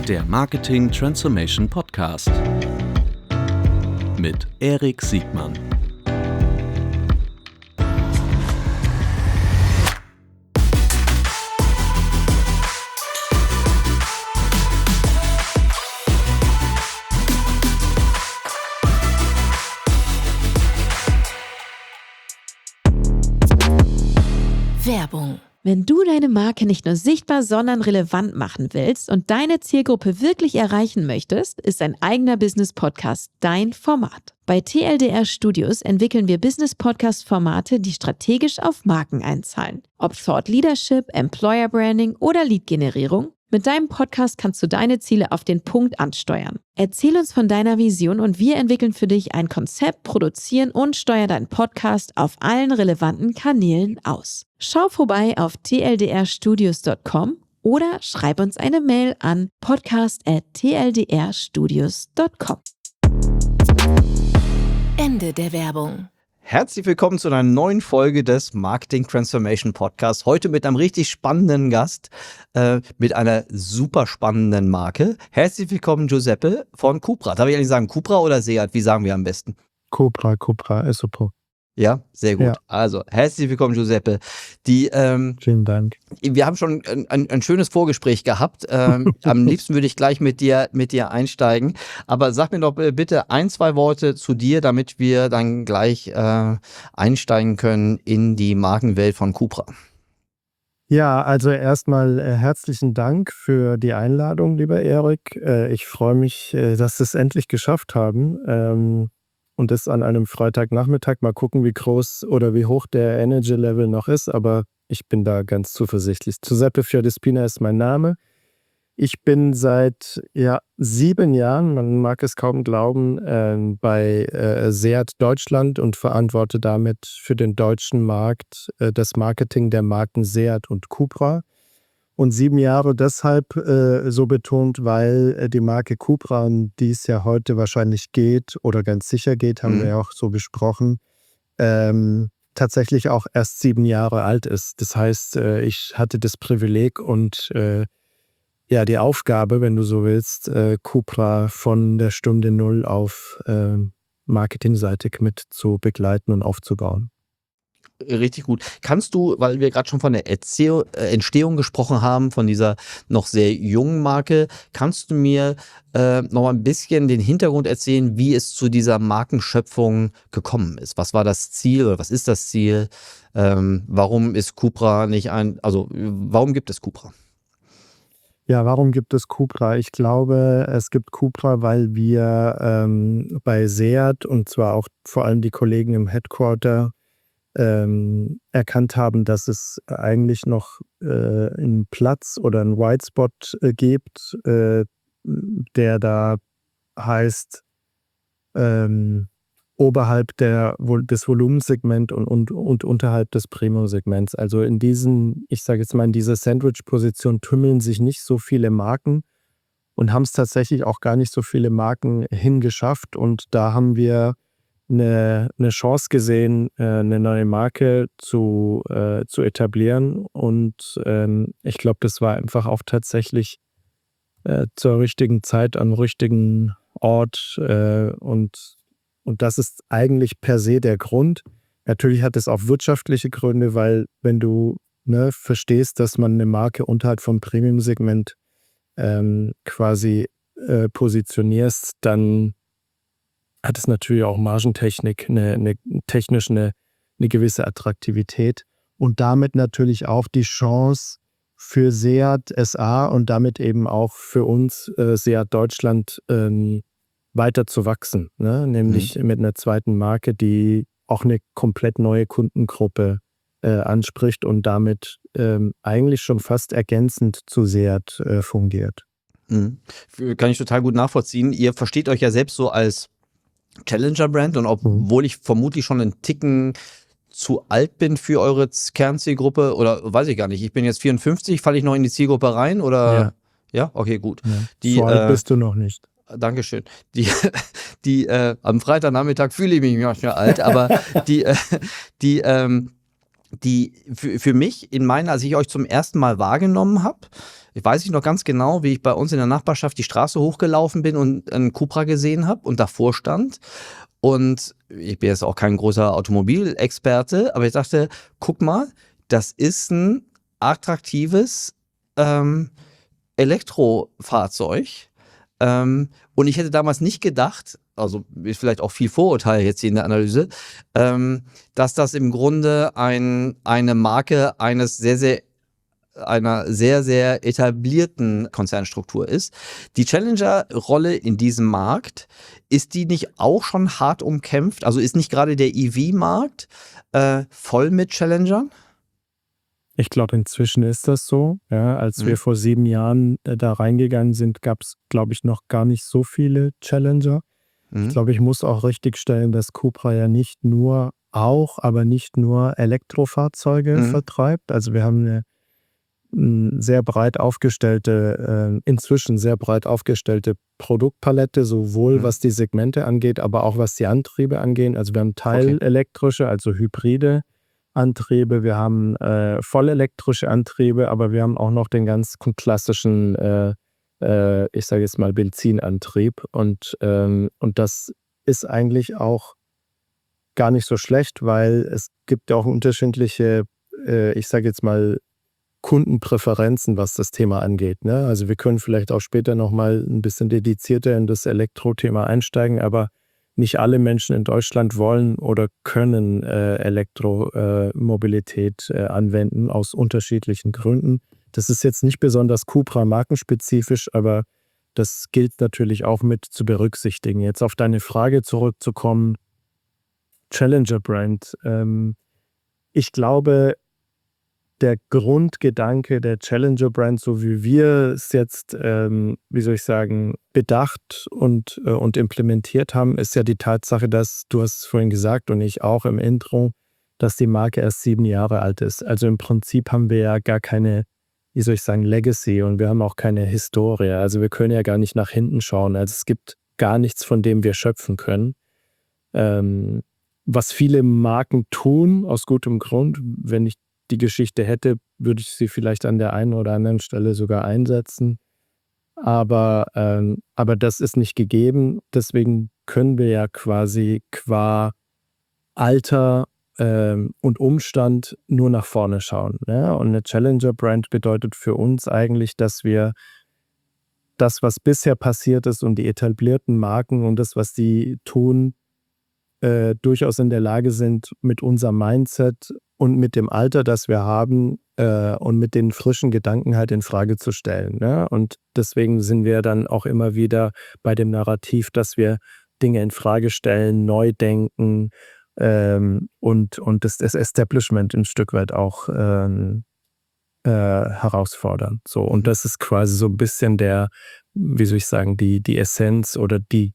Der Marketing Transformation Podcast mit Erik Siegmann. Werbung. Wenn du deine Marke nicht nur sichtbar, sondern relevant machen willst und deine Zielgruppe wirklich erreichen möchtest, ist ein eigener Business-Podcast dein Format. Bei TLDR Studios entwickeln wir Business-Podcast-Formate, die strategisch auf Marken einzahlen. Ob Thought Leadership, Employer Branding oder Lead-Generierung, mit deinem Podcast kannst du deine Ziele auf den Punkt ansteuern. Erzähl uns von deiner Vision und wir entwickeln für dich ein Konzept, produzieren und steuern deinen Podcast auf allen relevanten Kanälen aus. Schau vorbei auf tldrstudios.com oder schreib uns eine Mail an podcast@tldrstudios.com. Ende der Werbung. Herzlich willkommen zu einer neuen Folge des Marketing Transformation Podcasts. Heute mit einem richtig spannenden Gast, mit einer super spannenden Marke. Herzlich willkommen, Giuseppe von Cupra. Darf ich eigentlich sagen Cupra oder Seat? Wie sagen wir am besten? Cupra ist super. Ja, sehr gut. Ja. Also, herzlich willkommen, Giuseppe. Vielen Dank. Wir haben schon ein schönes Vorgespräch gehabt. Am liebsten würde ich gleich mit dir einsteigen. Aber sag mir doch bitte ein, zwei Worte zu dir, damit wir dann gleich einsteigen können in die Markenwelt von Cupra. Ja, also erstmal herzlichen Dank für die Einladung, lieber Erik. Ich freue mich, dass wir es endlich geschafft haben. Und das an einem Freitagnachmittag. Mal gucken, wie groß oder wie hoch der Energy-Level noch ist, aber ich bin da ganz zuversichtlich. Giuseppe Fiodaspina ist mein Name. Ich bin seit 7 Jahren, man mag es kaum glauben, bei Seat Deutschland und verantworte damit für den deutschen Markt das Marketing der Marken Seat und Cupra. Und 7 Jahre deshalb so betont, weil die Marke Cupra, um die es ja heute wahrscheinlich geht oder ganz sicher geht, haben wir ja auch so besprochen, tatsächlich auch erst 7 Jahre alt ist. Das heißt, ich hatte das Privileg und die Aufgabe, wenn du so willst, Cupra von der Stunde Null auf marketingseitig mit zu begleiten und aufzubauen. Richtig gut. Kannst du, weil wir gerade schon von der Entstehung gesprochen haben, von dieser noch sehr jungen Marke, kannst du mir noch mal ein bisschen den Hintergrund erzählen, wie es zu dieser Markenschöpfung gekommen ist? Was war das Ziel oder was ist das Ziel? Warum ist Cupra warum gibt es Cupra? Ja, warum gibt es Cupra? Ich glaube, es gibt Cupra, weil wir bei Seat und zwar auch vor allem die Kollegen im Headquarter erkannt haben, dass es eigentlich noch einen Platz oder einen White Spot gibt, der da heißt oberhalb des Volumensegments und unterhalb des Premium-Segments. Also in dieser Sandwich-Position tümmeln sich nicht so viele Marken und haben es tatsächlich auch gar nicht so viele Marken hingeschafft. Und da haben wir eine Chance gesehen, eine neue Marke zu etablieren. Und ich glaube, das war einfach auch tatsächlich zur richtigen Zeit am richtigen Ort. Und das ist eigentlich per se der Grund. Natürlich hat es auch wirtschaftliche Gründe, weil wenn du verstehst, dass man eine Marke unterhalb vom Premium-Segment quasi positionierst, dann hat es natürlich auch Margentechnik, eine gewisse Attraktivität und damit natürlich auch die Chance für Seat SA und damit eben auch für uns Seat Deutschland weiter zu wachsen, nämlich mit einer zweiten Marke, die auch eine komplett neue Kundengruppe anspricht und damit eigentlich schon fast ergänzend zu Seat fungiert. Kann ich total gut nachvollziehen. Ihr versteht euch ja selbst so als Challenger-Brand und obwohl ich vermutlich schon einen Ticken zu alt bin für eure Kernzielgruppe oder weiß ich gar nicht, ich bin jetzt 54, falle ich noch in die Zielgruppe rein oder? Ja? Okay, gut. Ja. So alt bist du noch nicht. Dankeschön. Am Freitagnachmittag fühle ich mich manchmal alt, aber für mich als ich euch zum ersten Mal wahrgenommen habe, weiß ich noch ganz genau, wie ich bei uns in der Nachbarschaft die Straße hochgelaufen bin und einen Cupra gesehen habe und davor stand. Und ich bin jetzt auch kein großer Automobilexperte, aber ich dachte, guck mal, das ist ein attraktives Elektrofahrzeug. Und ich hätte damals nicht gedacht, also ist vielleicht auch viel Vorurteil jetzt hier in der Analyse, dass das im Grunde eine Marke einer sehr, sehr etablierten Konzernstruktur ist. Die Challenger-Rolle in diesem Markt, ist die nicht auch schon hart umkämpft? Also ist nicht gerade der EV-Markt voll mit Challengern? Ich glaube, inzwischen ist das so. Ja, als wir vor 7 Jahren da reingegangen sind, gab es, glaube ich, noch gar nicht so viele Challenger. Ich glaube, ich muss auch richtigstellen, dass Cupra ja aber nicht nur Elektrofahrzeuge vertreibt. Also wir haben eine inzwischen sehr breit aufgestellte Produktpalette, sowohl was die Segmente angeht, aber auch was die Antriebe angeht. Also wir haben teilelektrische, also hybride Antriebe, wir haben vollelektrische Antriebe, aber wir haben auch noch den ganz klassischen, ich sage jetzt mal, Benzinantrieb. Und das ist eigentlich auch gar nicht so schlecht, weil es gibt ja auch unterschiedliche, ich sage jetzt mal, Kundenpräferenzen, was das Thema angeht. Ne? Also wir können vielleicht auch später nochmal ein bisschen dedizierter in das Elektrothema einsteigen, aber nicht alle Menschen in Deutschland wollen oder können Elektromobilität anwenden, aus unterschiedlichen Gründen. Das ist jetzt nicht besonders Cupra-markenspezifisch, aber das gilt natürlich auch mit zu berücksichtigen. Jetzt auf deine Frage zurückzukommen, Challenger-Brand. Ich glaube, der Grundgedanke der Challenger-Brand, so wie wir es jetzt, bedacht und implementiert haben, ist ja die Tatsache, dass, du hast es vorhin gesagt und ich auch im Intro, dass die Marke erst 7 Jahre alt ist. Also im Prinzip haben wir ja gar keine, Legacy und wir haben auch keine Historie. Also wir können ja gar nicht nach hinten schauen. Also es gibt gar nichts, von dem wir schöpfen können. Was viele Marken tun, aus gutem Grund, wenn ich die Geschichte hätte, würde ich sie vielleicht an der einen oder anderen Stelle sogar einsetzen. Aber das ist nicht gegeben. Deswegen können wir ja quasi qua Alter und Umstand nur nach vorne schauen. Ja? Und eine Challenger-Brand bedeutet für uns eigentlich, dass wir das, was bisher passiert ist und die etablierten Marken und das, was die tun, durchaus in der Lage sind, mit unserem Mindset und mit dem Alter, das wir haben und mit den frischen Gedanken halt in Frage zu stellen. Ne? Und deswegen sind wir dann auch immer wieder bei dem Narrativ, dass wir Dinge in Frage stellen, neu denken und das Establishment ein Stück weit auch herausfordern. So, und das ist quasi so ein bisschen die Essenz oder die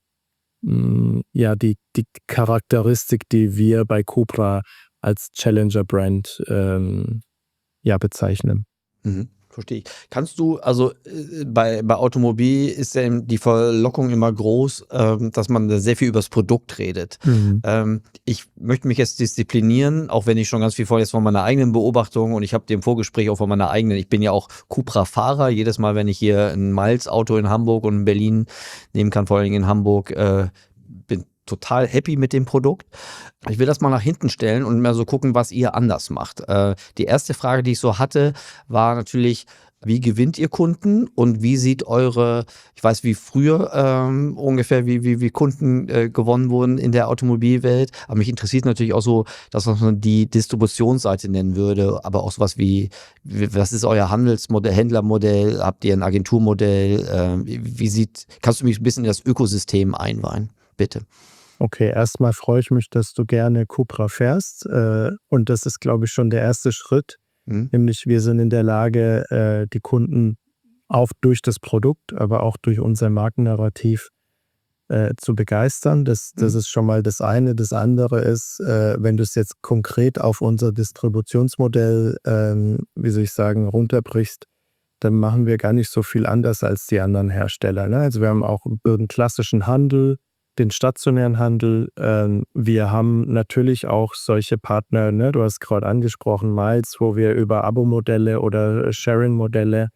Charakteristik, die wir bei Cupra als Challenger-Brand bezeichnen. Verstehe ich. Kannst du, also bei Automobil ist ja die Verlockung immer groß, dass man da sehr viel über das Produkt redet. Ich möchte mich jetzt disziplinieren, auch wenn ich schon ganz viel vorher jetzt von meiner eigenen Beobachtung und ich habe dem Vorgespräch auch von meiner eigenen, ich bin ja auch Cupra-Fahrer, jedes Mal, wenn ich hier ein Miles-Auto in Hamburg und in Berlin nehmen kann, vor allen Dingen in Hamburg, bin total happy mit dem Produkt. Ich will das mal nach hinten stellen und mal so gucken, was ihr anders macht. Die erste Frage, die ich so hatte, war natürlich, wie gewinnt ihr Kunden und wie sieht ich weiß wie früher ungefähr, wie Kunden gewonnen wurden in der Automobilwelt, aber mich interessiert natürlich auch so, dass man die Distributionsseite nennen würde, aber auch sowas was ist euer Händlermodell, habt ihr ein Agenturmodell, kannst du mich ein bisschen in das Ökosystem einweihen, bitte? Okay, erstmal freue ich mich, dass du gerne Cupra fährst und das ist, glaube ich, schon der erste Schritt, nämlich wir sind in der Lage, die Kunden auch durch das Produkt, aber auch durch unser Markennarrativ zu begeistern. Das ist schon mal das eine. Das andere ist, wenn du es jetzt konkret auf unser Distributionsmodell, runterbrichst, dann machen wir gar nicht so viel anders als die anderen Hersteller. Ne? Also wir haben auch einen klassischen Handel, den stationären Handel. Wir haben natürlich auch solche Partner, ne? Du hast gerade angesprochen, Miles, wo wir über Abo-Modelle oder Sharing-Modelle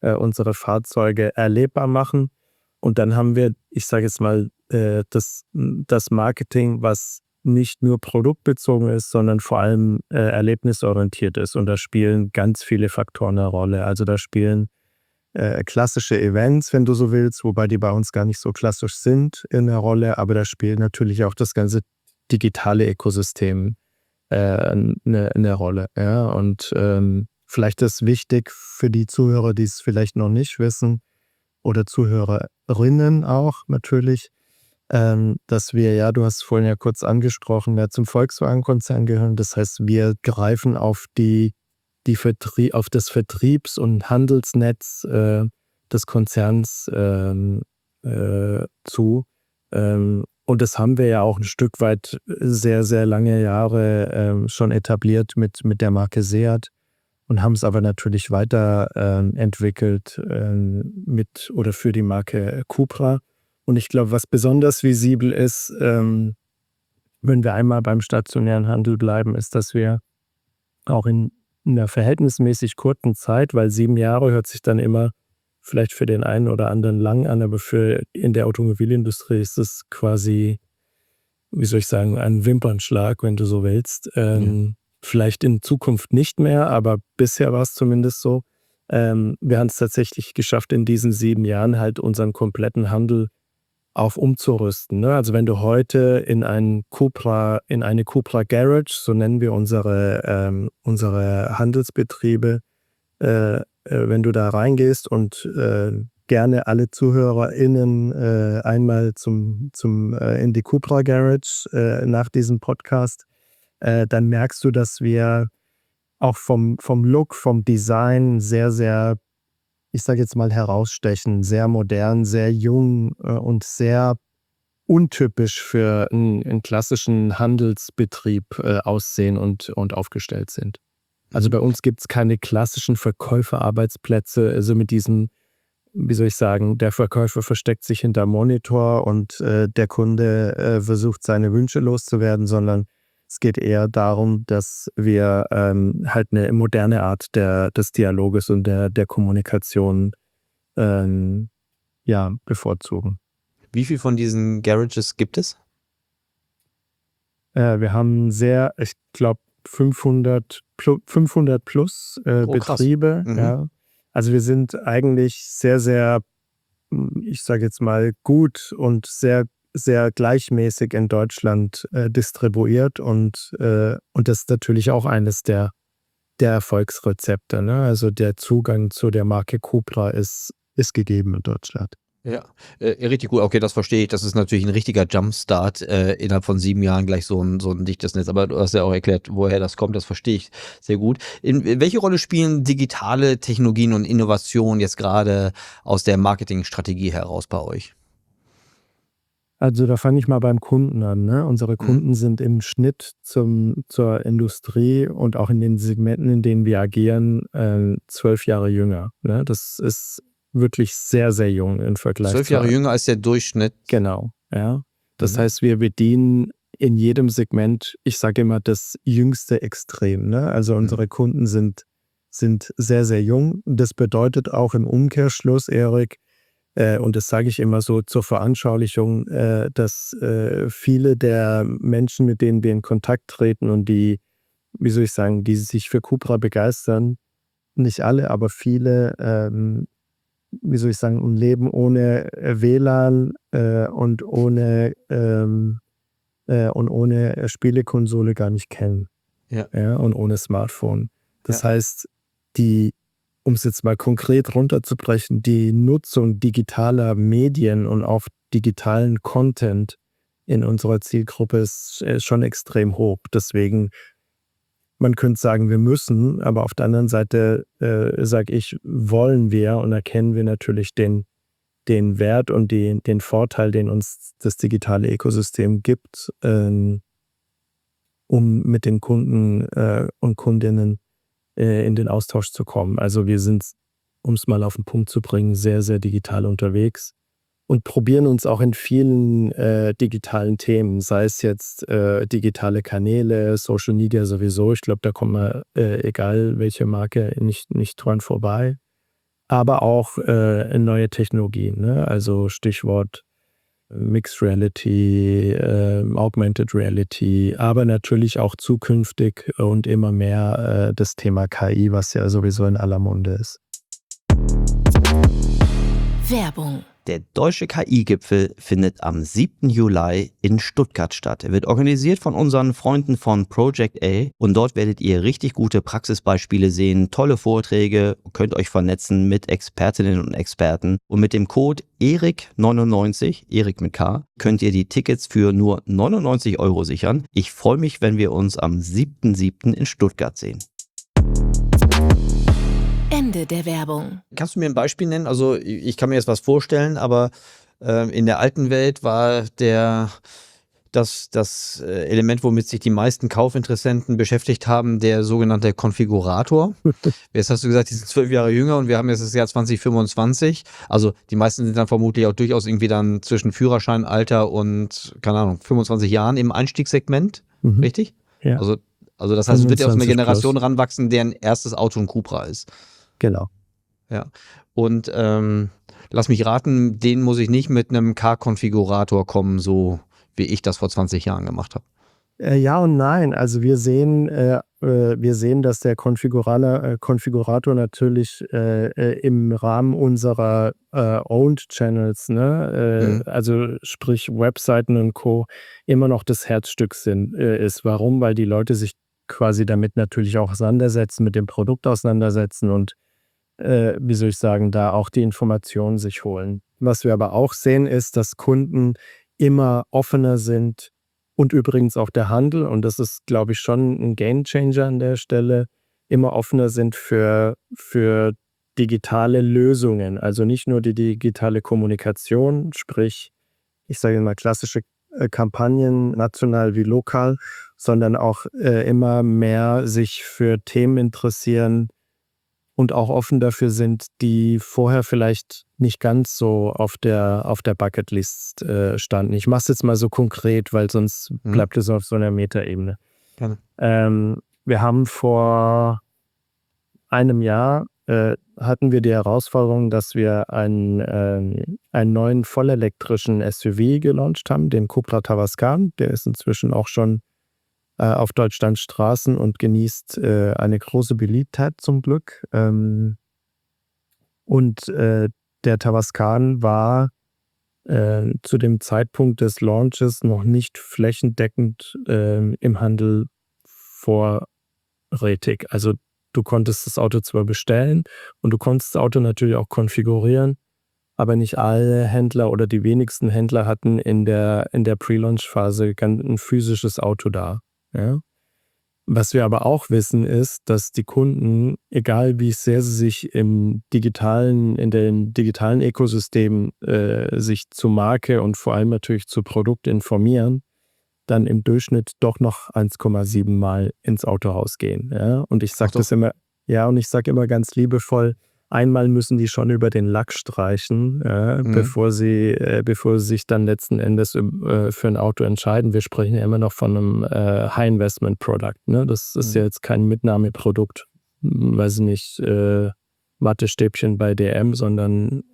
unsere Fahrzeuge erlebbar machen. Und dann haben wir, ich sage jetzt mal, das Marketing, was nicht nur produktbezogen ist, sondern vor allem erlebnisorientiert ist. Und da spielen ganz viele Faktoren eine Rolle. Also da spielen klassische Events, wenn du so willst, wobei die bei uns gar nicht so klassisch sind, in der Rolle. Aber da spielt natürlich auch das ganze digitale Ökosystem eine Rolle. Ja? Und vielleicht ist wichtig für die Zuhörer, die es vielleicht noch nicht wissen, oder Zuhörerinnen auch natürlich, dass wir, ja, du hast vorhin ja kurz angesprochen, ja, zum Volkswagen-Konzern gehören. Das heißt, wir greifen auf auf das Vertriebs- und Handelsnetz des Konzerns zu. Und das haben wir ja auch ein Stück weit sehr, sehr lange Jahre schon etabliert mit der Marke Seat und haben es aber natürlich weiter entwickelt mit oder für die Marke Cupra. Und ich glaube, was besonders visibel ist, wenn wir einmal beim stationären Handel bleiben, ist, dass wir auch in einer verhältnismäßig kurzen Zeit, weil 7 Jahre hört sich dann immer vielleicht für den einen oder anderen lang an, aber in der Automobilindustrie ist es quasi, wie soll ich sagen, ein Wimpernschlag, wenn du so willst. Vielleicht in Zukunft nicht mehr, aber bisher war es zumindest so. Wir haben es tatsächlich geschafft, in diesen 7 Jahren halt unseren kompletten Handel auf umzurüsten. Ne? Also wenn du heute in eine Cupra Garage, so nennen wir unsere Handelsbetriebe, wenn du da reingehst und gerne alle ZuhörerInnen einmal in die Cupra Garage nach diesem Podcast, dann merkst du, dass wir auch vom Look, vom Design sehr, sehr, ich sage jetzt mal, herausstechen, sehr modern, sehr jung und sehr untypisch für einen klassischen Handelsbetrieb aussehen und aufgestellt sind. Also bei uns gibt es keine klassischen Verkäuferarbeitsplätze, also mit diesem, wie soll ich sagen, der Verkäufer versteckt sich hinter Monitor und der Kunde versucht, seine Wünsche loszuwerden, sondern es geht eher darum, dass wir halt eine moderne Art des Dialoges und der Kommunikation bevorzugen. Wie viel von diesen Garages gibt es? Wir haben ich glaube, 500 plus Betriebe. Ja. Also wir sind eigentlich sehr, sehr, ich sage jetzt mal, gut und sehr, sehr gleichmäßig in Deutschland distribuiert und das ist natürlich auch eines der Erfolgsrezepte. Ne? Also der Zugang zu der Marke Cupra ist gegeben in Deutschland. Ja, richtig gut. Okay, das verstehe ich. Das ist natürlich ein richtiger Jumpstart, innerhalb von 7 Jahren gleich so ein dichtes Netz. Aber du hast ja auch erklärt, woher das kommt. Das verstehe ich sehr gut. In welche Rolle spielen digitale Technologien und Innovationen jetzt gerade aus der Marketingstrategie heraus bei euch? Also da fange ich mal beim Kunden an. Ne? Unsere Kunden sind im Schnitt zur Industrie und auch in den Segmenten, in denen wir agieren, 12 Jahre jünger. Ne? Das ist wirklich sehr, sehr jung im Vergleich. 12 Jahre jünger als der Durchschnitt. Genau, ja. Das heißt, wir bedienen in jedem Segment, ich sage immer, das jüngste Extrem. Ne? Also unsere Kunden sind sehr, sehr jung. Das bedeutet auch im Umkehrschluss, Erik, und das sage ich immer so zur Veranschaulichung, dass viele der Menschen, mit denen wir in Kontakt treten und die, wie soll ich sagen, die sich für Cupra begeistern, nicht alle, aber viele, wie soll ich sagen, leben ohne WLAN und ohne Spielekonsole gar nicht kennen. Ja. Ja, und ohne Smartphone. Das heißt, um es jetzt mal konkret runterzubrechen, die Nutzung digitaler Medien und auch digitalen Content in unserer Zielgruppe ist schon extrem hoch. Deswegen, man könnte sagen, wir müssen, aber auf der anderen Seite sage ich, wollen wir und erkennen wir natürlich den Wert und den Vorteil, den uns das digitale Ökosystem gibt, um mit den Kunden und Kundinnen in den Austausch zu kommen. Also wir sind, um es mal auf den Punkt zu bringen, sehr, sehr digital unterwegs und probieren uns auch in vielen digitalen Themen, sei es jetzt digitale Kanäle, Social Media sowieso. Ich glaube, da kommt man, egal welche Marke, nicht dran vorbei. aber auch neue Technologien, ne? Also Stichwort Mixed Reality, Augmented Reality, aber natürlich auch zukünftig und immer mehr das Thema KI, was ja sowieso in aller Munde ist. Werbung. Der Deutsche KI-Gipfel findet am 7. Juli in Stuttgart statt. Er wird organisiert von unseren Freunden von Project A und dort werdet ihr richtig gute Praxisbeispiele sehen, tolle Vorträge, könnt euch vernetzen mit Expertinnen und Experten und mit dem Code ERIC99, Erik mit K, könnt ihr die Tickets für nur 99 € sichern. Ich freue mich, wenn wir uns am 7.7. in Stuttgart sehen. Ende der Werbung. Kannst du mir ein Beispiel nennen? Also ich kann mir jetzt was vorstellen, aber in der alten Welt war das Element, womit sich die meisten Kaufinteressenten beschäftigt haben, der sogenannte Konfigurator. Jetzt hast du gesagt, die sind 12 Jahre jünger und wir haben jetzt das Jahr 2025. Also die meisten sind dann vermutlich auch durchaus irgendwie dann zwischen Führerscheinalter und, keine Ahnung, 25 Jahren im Einstiegssegment, richtig? Ja. Also das heißt, es wird ja aus einer 25 Generation plus. ranwachsen, deren erstes Auto ein Cupra ist. Genau. Ja, und lass mich raten, den muss ich nicht mit einem Car-Konfigurator kommen, so wie ich das vor 20 Jahren gemacht habe. Ja und nein. Also wir sehen, dass der Konfigurator natürlich im Rahmen unserer Owned Channels, ne, also sprich Webseiten und Co., immer noch das Herzstück ist. Warum? Weil die Leute sich quasi damit natürlich auch auseinandersetzen, mit dem Produkt auseinandersetzen und wie soll ich sagen, da auch die Informationen sich holen. Was wir aber auch sehen, ist, dass Kunden immer offener sind und übrigens auch der Handel, und das ist, glaube ich, schon ein Gamechanger an der Stelle, immer offener sind für digitale Lösungen. Also nicht nur die digitale Kommunikation, sprich, ich sage mal klassische Kampagnen, national wie lokal, sondern auch immer mehr sich für Themen interessieren und auch offen dafür sind, die vorher vielleicht nicht ganz so auf der Bucketlist standen. Ich mache es jetzt mal so konkret, weil sonst bleibt es auf so einer Metaebene. Gerne. Wir haben vor einem Jahr hatten wir die Herausforderung, dass wir einen neuen vollelektrischen SUV gelauncht haben, den Cupra Tavascan. Der ist inzwischen auch schon auf Deutschlands Straßen und genießt eine große Beliebtheit zum Glück. Der Tavascan war zu dem Zeitpunkt des Launches noch nicht flächendeckend im Handel vorrätig. Also du konntest das Auto zwar bestellen und du konntest das Auto natürlich auch konfigurieren, aber nicht alle Händler oder die wenigsten Händler hatten in der Pre-Launch-Phase ein physisches Auto da. Ja? Was wir aber auch wissen, ist, dass die Kunden, egal wie sehr sie sich in den digitalen Ökosystemen sich zur Marke und vor allem natürlich zu Produkt informieren, dann im Durchschnitt doch noch 1,7 Mal ins Autohaus gehen. Ja? Und ich sage immer ganz liebevoll, einmal müssen die schon über den Lack streichen, bevor sie sich dann letzten Endes für ein Auto entscheiden. Wir sprechen ja immer noch von einem High-Investment-Product. Ne? Das ist ja jetzt kein Mitnahmeprodukt, weiß ich nicht, Wattestäbchen bei DM, sondern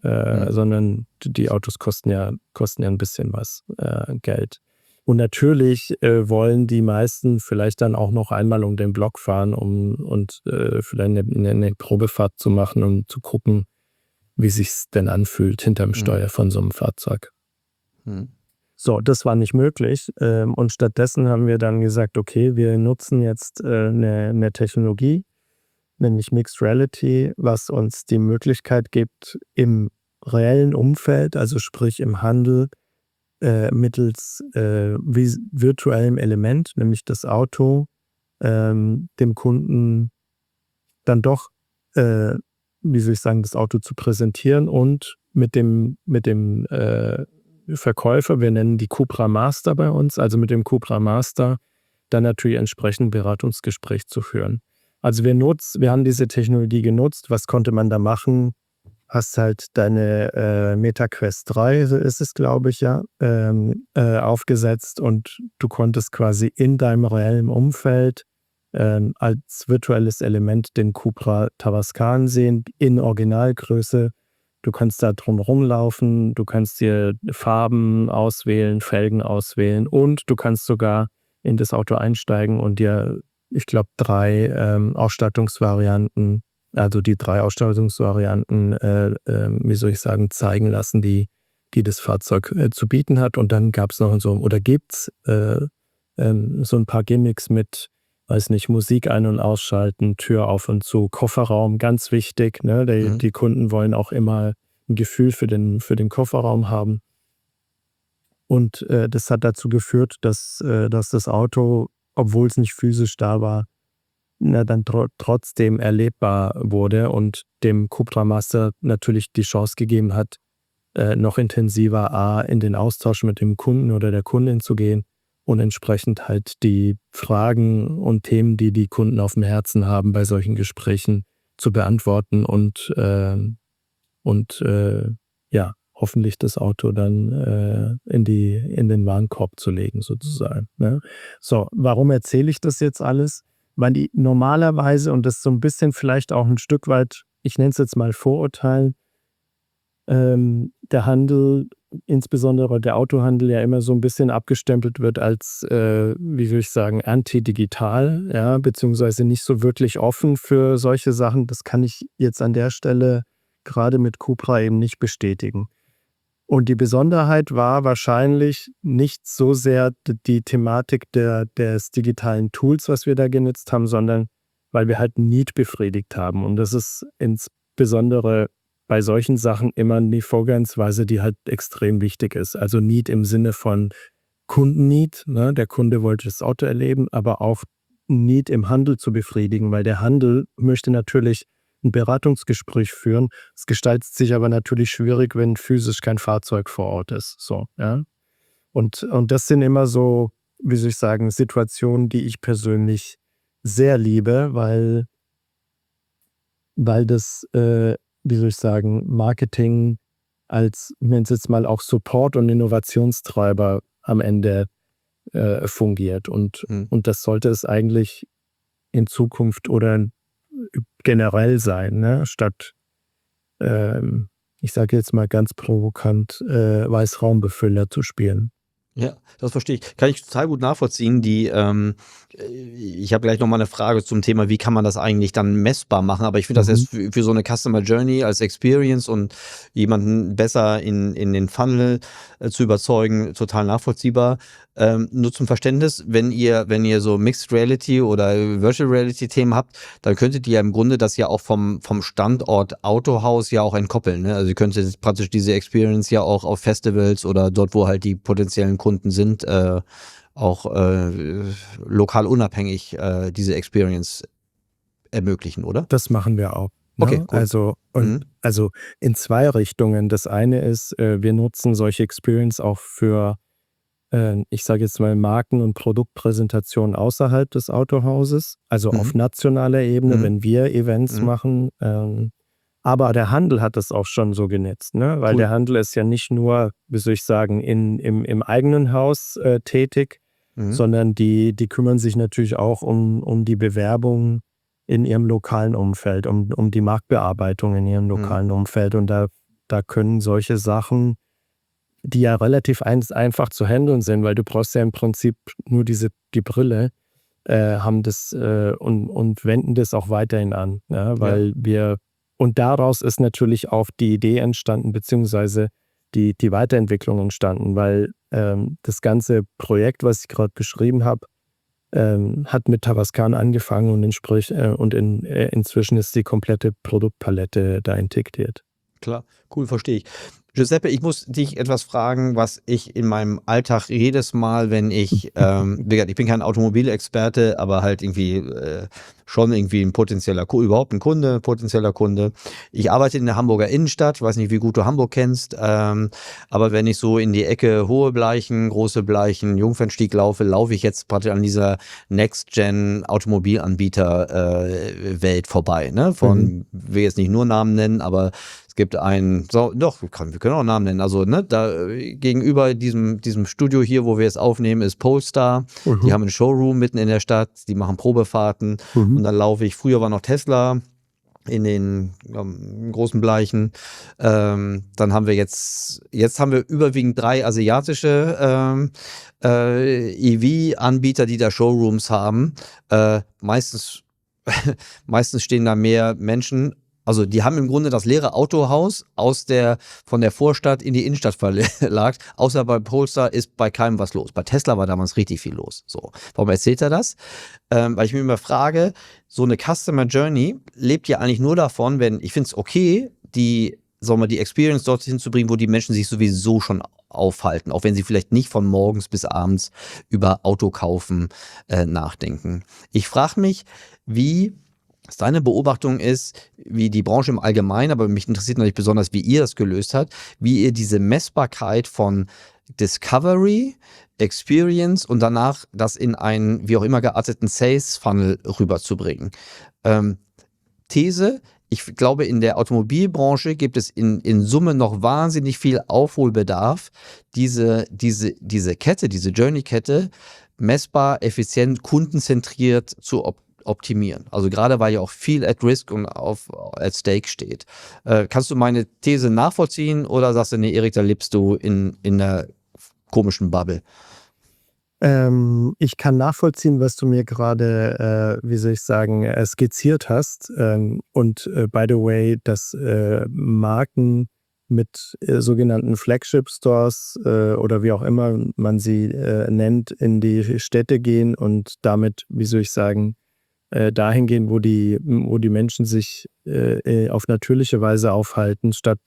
die Autos kosten ja ein bisschen was Geld. Und natürlich wollen die meisten vielleicht dann auch noch einmal um den Block fahren, und vielleicht eine Probefahrt zu machen, um zu gucken, wie sich's denn anfühlt hinterm Steuer von so einem Fahrzeug. So, das war nicht möglich. Und stattdessen haben wir dann gesagt, okay, wir nutzen jetzt eine Technologie, nämlich Mixed Reality, was uns die Möglichkeit gibt, im reellen Umfeld, also sprich im Handel, mittels virtuellem Element, nämlich das Auto, dem Kunden dann doch, das Auto zu präsentieren und mit dem Verkäufer, wir nennen die Cupra Master bei uns, also mit dem Cupra Master dann natürlich entsprechend Beratungsgespräch zu führen. Also wir haben diese Technologie genutzt. Was konnte man da machen? Hast halt deine MetaQuest 3, so ist es, glaube ich, ja, aufgesetzt, und du konntest quasi in deinem reellen Umfeld als virtuelles Element den Cupra Tavascan sehen in Originalgröße. Du kannst da drum rumlaufen, du kannst dir Farben auswählen, Felgen auswählen und du kannst sogar in das Auto einsteigen und dir, ich glaube, 3 Ausstattungsvarianten, also die 3 Ausstattungsvarianten, zeigen lassen, die das Fahrzeug zu bieten hat. Und dann gab es noch gibt's so ein paar Gimmicks mit, weiß nicht, Musik ein- und ausschalten, Tür auf und zu, Kofferraum, ganz wichtig. Ne? Die Kunden wollen auch immer ein Gefühl für den Kofferraum haben. Und das hat dazu geführt, dass das Auto, obwohl es nicht physisch da war, dann trotzdem erlebbar wurde und dem Cupra Master natürlich die Chance gegeben hat, noch intensiver in den Austausch mit dem Kunden oder der Kundin zu gehen und entsprechend halt die Fragen und Themen, die die Kunden auf dem Herzen haben, bei solchen Gesprächen zu beantworten und hoffentlich das Auto dann in den Warenkorb zu legen sozusagen. Ne? So, warum erzähle ich das jetzt alles? Weil die normalerweise, und das so ein bisschen vielleicht auch ein Stück weit, ich nenne es jetzt mal Vorurteil, der Handel, insbesondere der Autohandel, ja immer so ein bisschen abgestempelt wird als, anti-digital, ja, beziehungsweise nicht so wirklich offen für solche Sachen. Das kann ich jetzt an der Stelle gerade mit Cupra eben nicht bestätigen. Und die Besonderheit war wahrscheinlich nicht so sehr die Thematik des digitalen Tools, was wir da genutzt haben, sondern weil wir halt Need befriedigt haben. Und das ist insbesondere bei solchen Sachen immer eine Vorgehensweise, die halt extrem wichtig ist. Also Need im Sinne von Kundenneed, ne? Der Kunde wollte das Auto erleben, aber auch Need im Handel zu befriedigen, weil der Handel möchte natürlich ein Beratungsgespräch führen. Es gestaltet sich aber natürlich schwierig, wenn physisch kein Fahrzeug vor Ort ist. So, ja. Und das sind immer so, Situationen, die ich persönlich sehr liebe, weil das Marketing als, ich nenne es jetzt mal auch Support- und Innovationstreiber am Ende fungiert. Und das sollte es eigentlich in Zukunft oder generell sein, ne? Statt, ich sage jetzt mal ganz provokant, Weißraumbefüller zu spielen. Ja, das verstehe ich. Kann ich total gut nachvollziehen. Ich habe gleich nochmal eine Frage zum Thema, wie kann man das eigentlich dann messbar machen? Aber ich finde das jetzt für so eine Customer Journey als Experience und jemanden besser in den Funnel zu überzeugen, total nachvollziehbar. Nur zum Verständnis, wenn ihr so Mixed Reality oder Virtual Reality Themen habt, dann könntet ihr im Grunde das ja auch vom Standort Autohaus ja auch entkoppeln. Ne? Also ihr könntet praktisch diese Experience ja auch auf Festivals oder dort, wo halt die potenziellen Kunden sind, auch lokal unabhängig diese Experience ermöglichen, oder? Das machen wir auch. Ne? Okay, cool. Also in 2 Richtungen. Das eine ist, wir nutzen solche Experience auch für, ich sage jetzt mal, Marken- und Produktpräsentationen außerhalb des Autohauses, also auf nationaler Ebene, wenn wir Events machen. Aber der Handel hat das auch schon so genutzt, ne? Weil der Handel ist ja nicht nur, im eigenen Haus tätig, sondern die kümmern sich natürlich auch um die Bewerbung in ihrem lokalen Umfeld, um die Marktbearbeitung in ihrem lokalen Umfeld. Und da können solche Sachen, die ja relativ einfach zu handeln sind, weil du brauchst ja im Prinzip nur die Brille, haben das und wenden das auch weiterhin an. Ja? Weil und daraus ist natürlich auch die Idee entstanden, beziehungsweise die Weiterentwicklung entstanden, weil das ganze Projekt, was ich gerade beschrieben habe, hat mit Tavascan angefangen und inzwischen ist die komplette Produktpalette da integriert. Klar, cool, verstehe ich. Giuseppe, ich muss dich etwas fragen, was ich in meinem Alltag jedes Mal, wenn ich bin kein Automobilexperte, aber halt irgendwie schon irgendwie ein potenzieller Kunde. Ich arbeite in der Hamburger Innenstadt, ich weiß nicht, wie gut du Hamburg kennst, aber wenn ich so in die Ecke Hohe Bleichen, Große Bleichen, Jungfernstieg laufe ich jetzt praktisch an dieser Next-Gen-Automobilanbieter Welt vorbei. Ne? Will jetzt nicht nur Namen nennen, aber es gibt wir können auch Namen nennen. Also, ne, da gegenüber diesem Studio hier, wo wir jetzt aufnehmen, ist Polestar. Die haben einen Showroom mitten in der Stadt, die machen Probefahrten. Und dann laufe ich, früher war noch Tesla in den großen Bleichen. Dann haben wir jetzt haben wir überwiegend 3 asiatische EV-Anbieter, die da Showrooms haben. Meistens stehen da mehr Menschen. Also die haben im Grunde das leere Autohaus von der Vorstadt in die Innenstadt verlagert. Außer bei Polestar ist bei keinem was los. Bei Tesla war damals richtig viel los. So, warum erzählt er das? Weil ich mir immer frage, so eine Customer Journey lebt ja eigentlich nur davon, wenn, ich finde es okay, die Experience dorthin zu bringen, wo die Menschen sich sowieso schon aufhalten, auch wenn sie vielleicht nicht von morgens bis abends über Autokaufen nachdenken. Ich frage mich, was deine Beobachtung ist, wie die Branche im Allgemeinen, aber mich interessiert natürlich besonders, wie ihr das gelöst habt, wie ihr diese Messbarkeit von Discovery, Experience und danach das in einen, wie auch immer gearteten Sales-Funnel rüberzubringen. These: Ich glaube, in der Automobilbranche gibt es in Summe noch wahnsinnig viel Aufholbedarf, diese Kette, diese Journey-Kette messbar, effizient, kundenzentriert zu optimieren. Also gerade weil ja auch viel at risk und at stake steht. Kannst du meine These nachvollziehen oder sagst du, nee, Erik, da lebst du in einer komischen Bubble? Ich kann nachvollziehen, was du mir gerade, skizziert hast. By the way, dass Marken mit sogenannten Flagship-Stores oder wie auch immer man sie nennt, in die Städte gehen und damit, dahin gehen, wo die Menschen sich auf natürliche Weise aufhalten, statt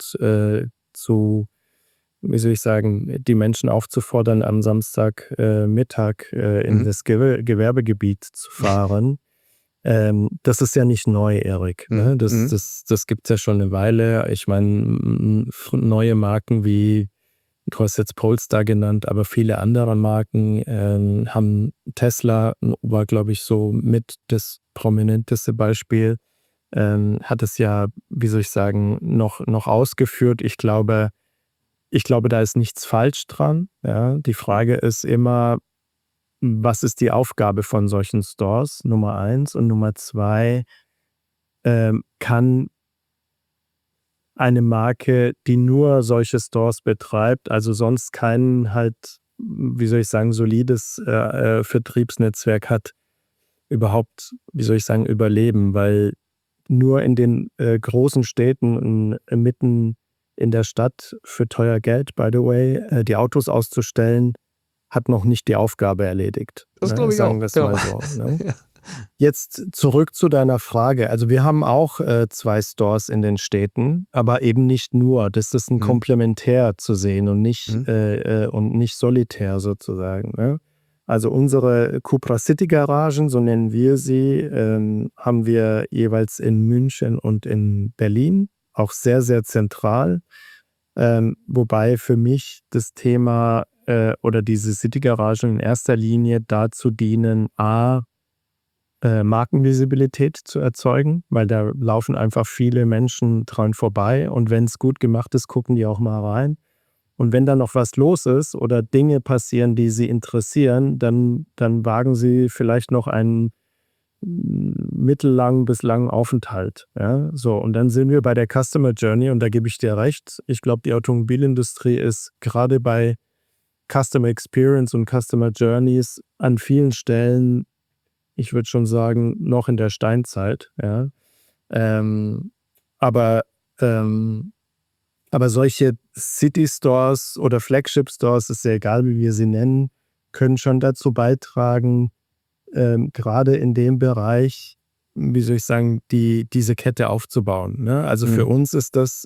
die Menschen aufzufordern, am Samstagmittag in das Gewerbegebiet zu fahren. Das ist ja nicht neu, Erik. Ne? Das gibt es ja schon eine Weile. Ich meine, neue Marken wie, du hast jetzt Polestar genannt, aber viele andere Marken haben. Tesla war, glaube ich, so mit das prominenteste Beispiel, hat es ja, noch ausgeführt. Ich glaube, da ist nichts falsch dran. Ja? Die Frage ist immer, was ist die Aufgabe von solchen Stores? Nummer 1. Und Nummer 2, kann eine Marke, die nur solche Stores betreibt, also sonst kein solides Vertriebsnetzwerk hat, überhaupt, überleben, weil nur in den großen Städten mitten in der Stadt für teuer Geld, by the way, die Autos auszustellen, hat noch nicht die Aufgabe erledigt. Das glaube ich sagen auch. wir es Genau. mal so. Ne? Ja. Jetzt zurück zu deiner Frage. Also wir haben auch 2 Stores in den Städten, aber eben nicht nur. Das ist ein Komplementär zu sehen und nicht solitär sozusagen. Ne? Also unsere Cupra City Garagen, so nennen wir sie, haben wir jeweils in München und in Berlin, auch sehr, sehr zentral. Wobei für mich das Thema oder diese City Garagen in erster Linie dazu dienen, Markenvisibilität zu erzeugen, weil da laufen einfach viele Menschen dran vorbei und wenn es gut gemacht ist, gucken die auch mal rein. Und wenn da noch was los ist oder Dinge passieren, die sie interessieren, dann wagen sie vielleicht noch einen mittellangen bis langen Aufenthalt. Ja? So, und dann sind wir bei der Customer Journey und da gebe ich dir recht. Ich glaube, die Automobilindustrie ist gerade bei Customer Experience und Customer Journeys an vielen Stellen, ich würde schon sagen, noch in der Steinzeit. Ja? Aber solche City Stores oder Flagship Stores, ist ja egal, wie wir sie nennen, können schon dazu beitragen, gerade in dem Bereich, diese Kette aufzubauen. Ne? Also für uns ist das,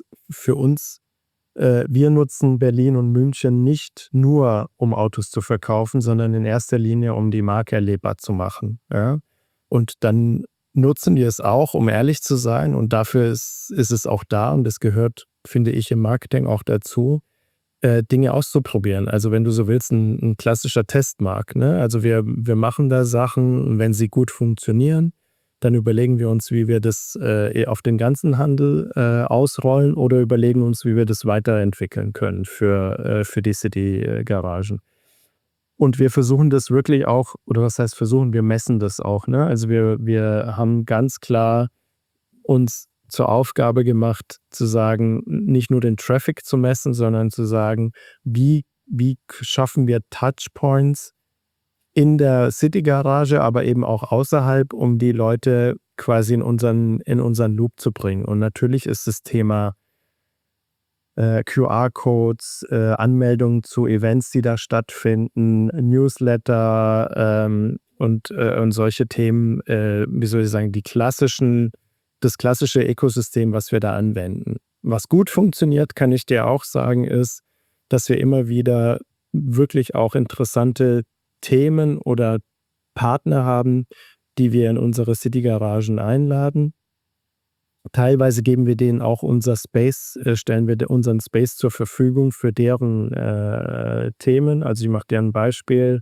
wir nutzen Berlin und München nicht nur, um Autos zu verkaufen, sondern in erster Linie, um die Marke erlebbar zu machen. Ja? Und dann nutzen wir es auch, um ehrlich zu sein, und dafür ist es auch da, und das gehört, finde ich, im Marketing auch dazu, Dinge auszuprobieren. Also wenn du so willst, ein klassischer Testmarkt. Ne? Also wir machen da Sachen, und wenn sie gut funktionieren, dann überlegen wir uns, wie wir das auf den ganzen Handel ausrollen oder überlegen uns, wie wir das weiterentwickeln können für die City-Garagen. Und wir versuchen das wirklich auch, oder was heißt versuchen, wir messen das auch. Ne? Also wir haben ganz klar uns zur Aufgabe gemacht, zu sagen, nicht nur den Traffic zu messen, sondern zu sagen, wie schaffen wir Touchpoints in der City-Garage, aber eben auch außerhalb, um die Leute quasi in unseren Loop zu bringen. Und natürlich ist das Thema QR-Codes, Anmeldungen zu Events, die da stattfinden, Newsletter und solche Themen, wie soll ich sagen, das klassische Ökosystem, was wir da anwenden. Was gut funktioniert, kann ich dir auch sagen, ist, dass wir immer wieder wirklich auch interessante Themen oder Partner haben, die wir in unsere City-Garagen einladen. Teilweise geben wir denen auch stellen wir unseren Space zur Verfügung für deren Themen. Also ich mache dir ein Beispiel.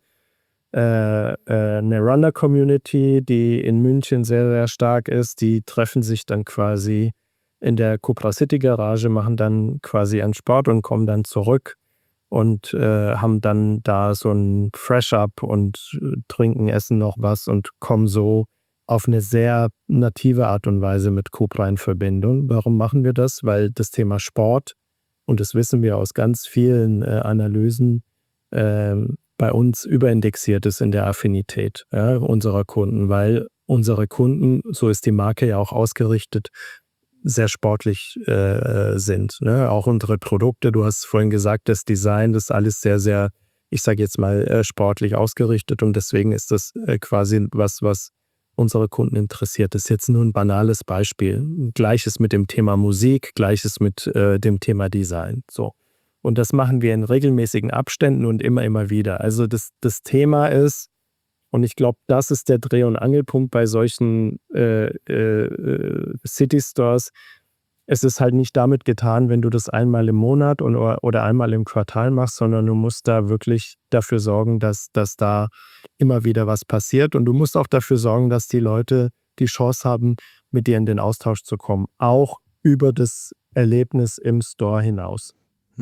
Eine Runner-Community, die in München sehr, sehr stark ist, die treffen sich dann quasi in der Cupra City Garage, machen dann quasi einen Sport und kommen dann zurück und haben dann da so ein Fresh-Up und trinken, essen noch was und kommen so auf eine sehr native Art und Weise mit Cupra in Verbindung. Warum machen wir das? Weil das Thema Sport, und das wissen wir aus ganz vielen Analysen, bei uns überindexiert ist in der Affinität unserer Kunden, weil unsere Kunden, so ist die Marke ja auch ausgerichtet, sehr sportlich sind. Ne? Auch unsere Produkte, du hast vorhin gesagt, das Design, das ist alles sehr, sehr, ich sage jetzt mal, sportlich ausgerichtet, und deswegen ist das quasi was unsere Kunden interessiert. Das ist jetzt nur ein banales Beispiel. Gleiches mit dem Thema Musik, gleiches mit dem Thema Design. So. Und das machen wir in regelmäßigen Abständen und immer wieder. Also das Thema ist, und ich glaube, das ist der Dreh- und Angelpunkt bei solchen City-Stores. Es ist halt nicht damit getan, wenn du das einmal im Monat oder einmal im Quartal machst, sondern du musst da wirklich dafür sorgen, dass da immer wieder was passiert. Und du musst auch dafür sorgen, dass die Leute die Chance haben, mit dir in den Austausch zu kommen. Auch über das Erlebnis im Store hinaus.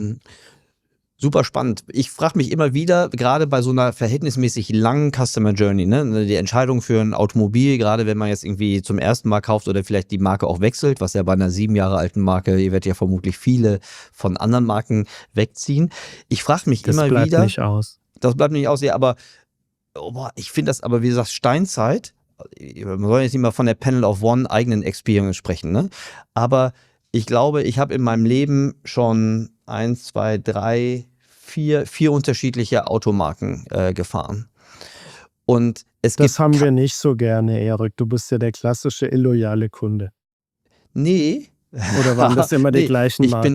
Super spannend. Ich frage mich immer wieder, gerade bei so einer verhältnismäßig langen Customer Journey, ne, die Entscheidung für ein Automobil, gerade wenn man jetzt irgendwie zum ersten Mal kauft oder vielleicht die Marke auch wechselt, was ja bei einer 7 Jahre alten Marke, ihr werdet ja vermutlich viele von anderen Marken wegziehen. Ich frage mich immer wieder. Das bleibt nicht aus. Das bleibt nicht aus, ja, aber ich finde das aber, wie gesagt, Steinzeit. Man soll jetzt nicht mal von der Panel of One eigenen Experience sprechen, ne? Aber ich glaube, ich habe in meinem Leben schon 1, 2, 3, 4 unterschiedliche Automarken gefahren. Und das haben wir nicht so gerne, Erik. Du bist ja der klassische illoyale Kunde. Nee. Oder waren das immer die gleichen Marken?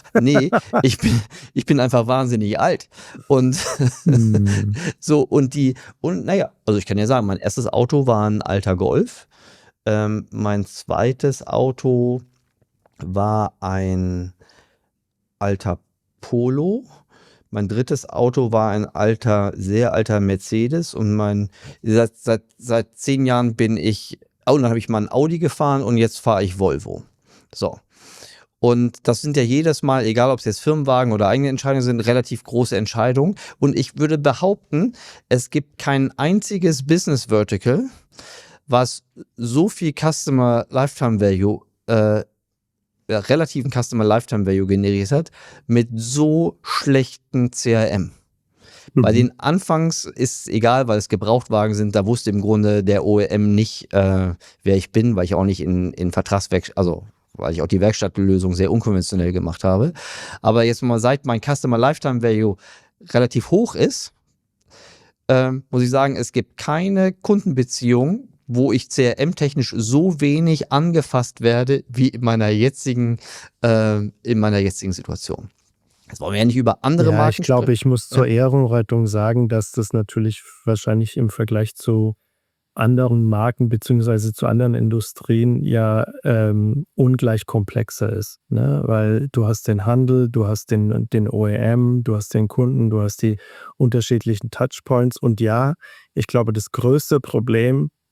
Ich bin einfach wahnsinnig alt. Und also ich kann ja sagen, mein erstes Auto war ein alter Golf. Mein zweites Auto war ein alter Polo. Mein drittes Auto war ein sehr alter Mercedes, und seit 10 Jahren bin ich, dann habe ich mal ein Audi gefahren und jetzt fahre ich Volvo. So. Und das sind ja jedes Mal, egal ob es jetzt Firmenwagen oder eigene Entscheidungen sind, relativ große Entscheidungen. Und ich würde behaupten, es gibt kein einziges Business Vertical, was so viel Customer Lifetime Value relativen Customer Lifetime Value generiert hat, mit so schlechten CRM. Bei den Anfangs ist es egal, weil es Gebrauchtwagen sind, da wusste im Grunde der OEM nicht, wer ich bin, weil ich auch nicht in Vertragswerkstatt, also weil ich auch die Werkstattlösung sehr unkonventionell gemacht habe. Aber jetzt mal, seit mein Customer Lifetime Value relativ hoch ist, muss ich sagen, es gibt keine Kundenbeziehung, wo ich CRM-technisch so wenig angefasst werde wie in meiner jetzigen Situation. Jetzt wollen wir ja nicht über andere Marken sprechen. Ich glaube, ich muss zur Ehrenrettung sagen, dass das natürlich wahrscheinlich im Vergleich zu anderen Marken beziehungsweise zu anderen Industrien ja ungleich komplexer ist. Ne? Weil du hast den Handel, du hast den OEM, du hast den Kunden, du hast die unterschiedlichen Touchpoints. Und ja, ich glaube, das größte Problem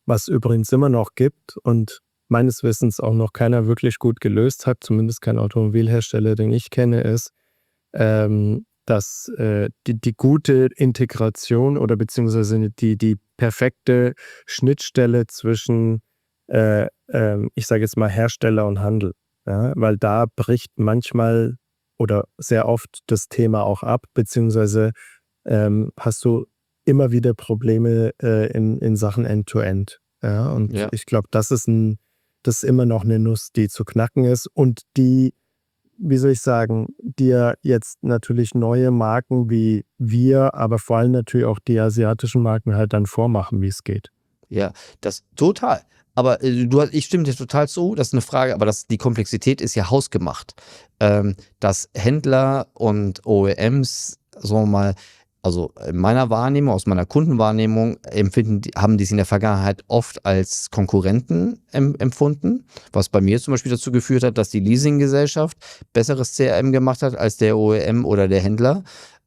Was übrigens immer noch gibt und meines Wissens auch noch keiner wirklich gut gelöst hat, zumindest kein Automobilhersteller, den ich kenne, ist, dass die gute Integration oder beziehungsweise die perfekte Schnittstelle zwischen, ich sage jetzt mal, Hersteller und Handel. Ja? Weil da bricht manchmal oder sehr oft das Thema auch ab, beziehungsweise hast du immer wieder Probleme in Sachen End-to-End. Ja? Und Ja. ich glaube, das ist immer noch eine Nuss, die zu knacken ist und die, wie soll ich sagen, die ja jetzt natürlich neue Marken wie wir, aber vor allem natürlich auch die asiatischen Marken halt dann vormachen, wie es geht. Ja, das total. Aber ich stimme dir total zu, das ist eine Frage, aber die Komplexität ist ja hausgemacht. Dass Händler und OEMs, sagen wir mal, also in meiner Wahrnehmung, aus meiner Kundenwahrnehmung, haben die es in der Vergangenheit oft als Konkurrenten empfunden, was bei mir zum Beispiel dazu geführt hat, dass die Leasinggesellschaft besseres CRM gemacht hat als der OEM oder der Händler.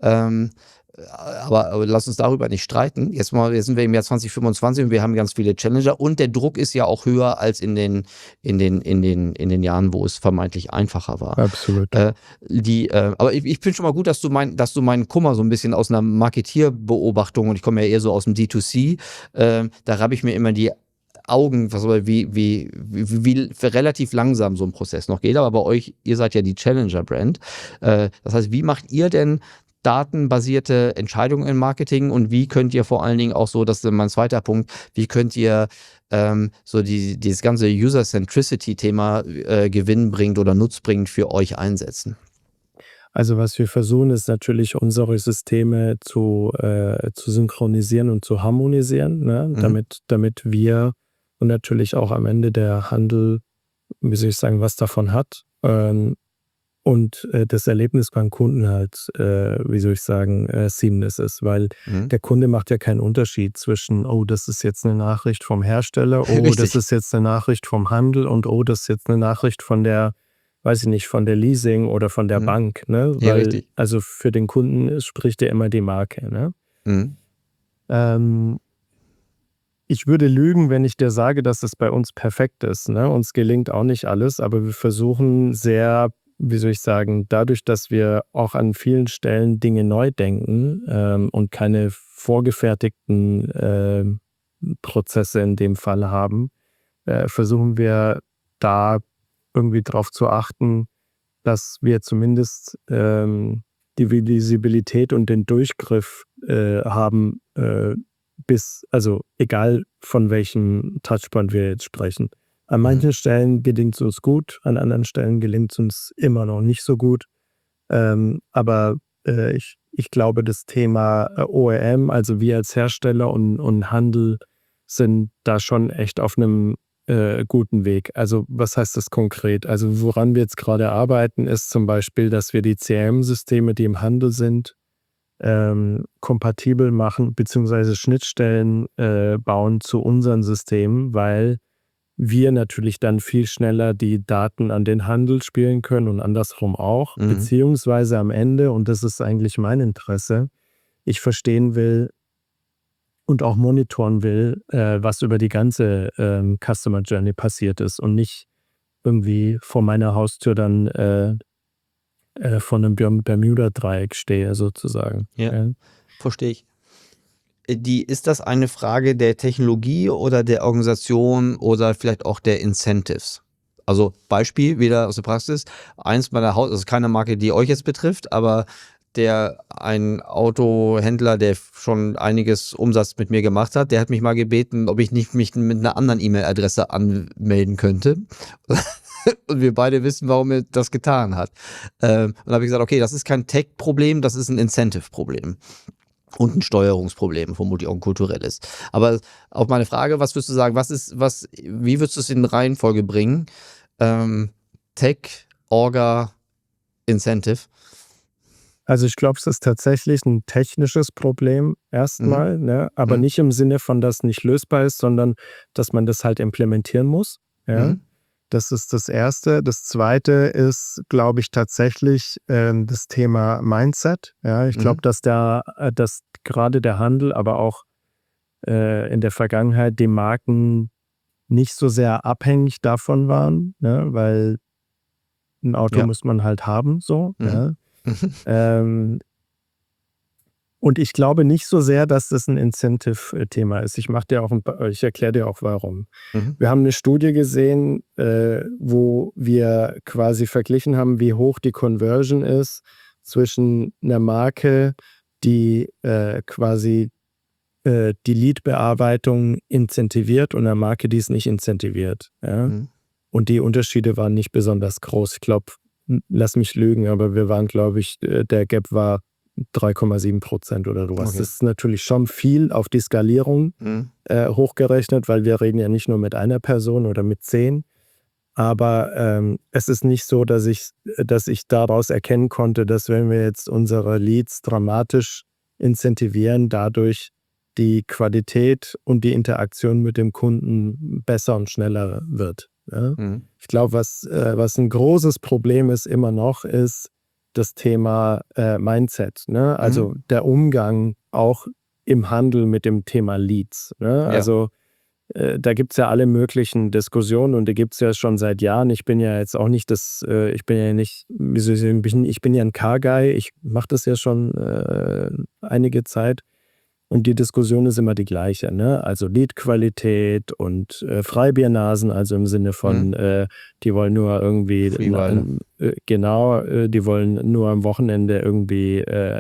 Aber lass uns darüber nicht streiten. Jetzt sind wir im Jahr 2025 und wir haben ganz viele Challenger und der Druck ist ja auch höher als in den Jahren, wo es vermeintlich einfacher war. Absolut. Aber ich finde schon mal gut, dass du meinen Kummer so ein bisschen aus einer Marketierbeobachtung, und ich komme ja eher so aus dem D2C, da habe ich mir immer die Augen, wie relativ langsam so ein Prozess noch geht. Aber bei euch, ihr seid ja die Challenger-Brand. Das heißt, wie macht ihr denn datenbasierte Entscheidungen im Marketing und wie könnt ihr vor allen Dingen auch so, das ist mein zweiter Punkt, wie könnt ihr so dieses ganze User-Centricity-Thema gewinnbringend oder nutzbringend für euch einsetzen? Also was wir versuchen, ist natürlich unsere Systeme zu synchronisieren und zu harmonisieren, ne? Damit wir und natürlich auch am Ende der Handel, wie soll ich sagen, was davon hat. Und das Erlebnis beim Kunden halt, wie soll ich sagen, seamless ist, weil der Kunde macht ja keinen Unterschied zwischen, oh, das ist jetzt eine Nachricht vom Hersteller, oh, Richtig. das ist jetzt eine Nachricht vom Handel und oh, das ist jetzt eine Nachricht von der, weiß ich nicht, von der Leasing oder von der Bank, ne? Ja, Weil, richtig. also für den Kunden spricht ja immer die Marke, ne? Ich würde lügen, wenn ich dir sage, dass es bei uns perfekt ist, ne? Uns gelingt auch nicht alles, aber wir versuchen sehr, wie soll ich sagen, dadurch, dass wir auch an vielen Stellen Dinge neu denken und keine vorgefertigten Prozesse in dem Fall haben, versuchen wir da irgendwie drauf zu achten, dass wir zumindest die Visibilität und den Durchgriff haben, also egal von welchem Touchpoint wir jetzt sprechen. An manchen Stellen gelingt es uns gut, an anderen Stellen gelingt es uns immer noch nicht so gut. Aber ich glaube, das Thema OEM, also wir als Hersteller und Handel, sind da schon echt auf einem guten Weg. Also was heißt das konkret? Also woran wir jetzt gerade arbeiten, ist zum Beispiel, dass wir die CRM-Systeme, die im Handel sind, kompatibel machen, beziehungsweise Schnittstellen bauen zu unseren Systemen, weil wir natürlich dann viel schneller die Daten an den Handel spielen können und andersrum auch, beziehungsweise am Ende, und das ist eigentlich mein Interesse, ich verstehen will und auch monitoren will, was über die ganze Customer Journey passiert ist und nicht irgendwie vor meiner Haustür dann von einem Bermuda-Dreieck stehe sozusagen. Ja. Verstehe ich. Ist das eine Frage der Technologie oder der Organisation oder vielleicht auch der Incentives? Also Beispiel wieder aus der Praxis. Eins meiner das ist keine Marke, die euch jetzt betrifft, aber ein Autohändler, der schon einiges Umsatz mit mir gemacht hat, der hat mich mal gebeten, ob ich nicht mich mit einer anderen E-Mail-Adresse anmelden könnte. Und wir beide wissen, warum er das getan hat. Und da habe ich gesagt, okay, das ist kein Tech-Problem, das ist ein Incentive-Problem. Und ein Steuerungsproblem, vermutlich auch ein kulturelles. Aber auf meine Frage, was würdest du sagen, wie würdest du es in Reihenfolge bringen? Tech, Orga, Incentive? Also ich glaube, es ist tatsächlich ein technisches Problem erstmal, ne? Aber nicht im Sinne von, dass nicht lösbar ist, sondern dass man das halt implementieren muss. Ja? Das ist das Erste. Das Zweite ist, glaube ich, tatsächlich das Thema Mindset. Ja? Ich glaube, dass gerade der Handel, aber auch in der Vergangenheit die Marken nicht so sehr abhängig davon waren, ne? Weil ein Auto Ja. muss man halt haben, so. Mhm. Ja. Und ich glaube nicht so sehr, dass das ein Incentive-Thema ist. Ich erkläre dir auch warum. Mhm. Wir haben eine Studie gesehen, wo wir quasi verglichen haben, wie hoch die Conversion ist zwischen einer Marke, die quasi die Lead-Bearbeitung incentiviert und einer Marke, die es nicht incentiviert. Ja? Mhm. Und die Unterschiede waren nicht besonders groß. Ich glaube, lass mich lügen, aber wir waren, glaube ich, der Gap war 3,7% oder sowas. Okay. Das ist natürlich schon viel auf die Skalierung Mhm. hochgerechnet, weil wir reden ja nicht nur mit einer Person oder mit 10. Aber es ist nicht so, dass ich daraus erkennen konnte, dass wenn wir jetzt unsere Leads dramatisch incentivieren, dadurch die Qualität und die Interaktion mit dem Kunden besser und schneller wird. Ja? Mhm. Ich glaube, was ein großes Problem ist immer noch, ist das Thema Mindset. Ne? Also der Umgang auch im Handel mit dem Thema Leads. Ne? Ja. Also da gibt es ja alle möglichen Diskussionen und die gibt es ja schon seit Jahren. Ich bin ja jetzt auch nicht ich bin ja ein Car-Guy, ich mache das ja schon einige Zeit. Und die Diskussion ist immer die gleiche, ne? Also Lead-Qualität und Freibiernasen, also im Sinne von, die wollen nur irgendwie, Freewahl, die wollen nur am Wochenende irgendwie,